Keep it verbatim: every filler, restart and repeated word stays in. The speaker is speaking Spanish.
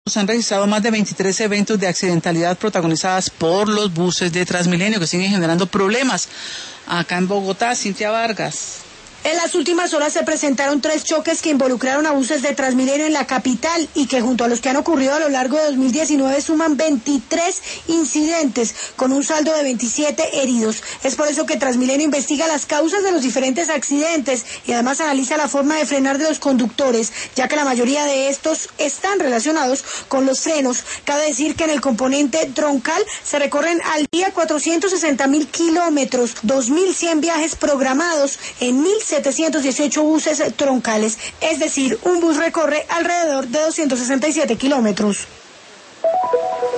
Se han registrado más de veintitrés eventos de accidentalidad protagonizadas por los buses de Transmilenio que siguen generando problemas acá en Bogotá. Cintia Vargas. En las últimas horas se presentaron tres choques que involucraron a buses de Transmilenio en la capital y que junto a los que han ocurrido a lo largo de dos mil diecinueve suman veintitrés incidentes con un saldo de veintisiete heridos. Es por eso que Transmilenio investiga las causas de los diferentes accidentes y además analiza la forma de frenar de los conductores, ya que la mayoría de estos están relacionados con los frenos. Cabe decir que en el componente troncal se recorren al día cuatrocientos sesenta mil kilómetros, dos mil cien viajes programados en mil setecientos dieciocho buses troncales, es decir, un bus recorre alrededor de doscientos sesenta y siete kilómetros.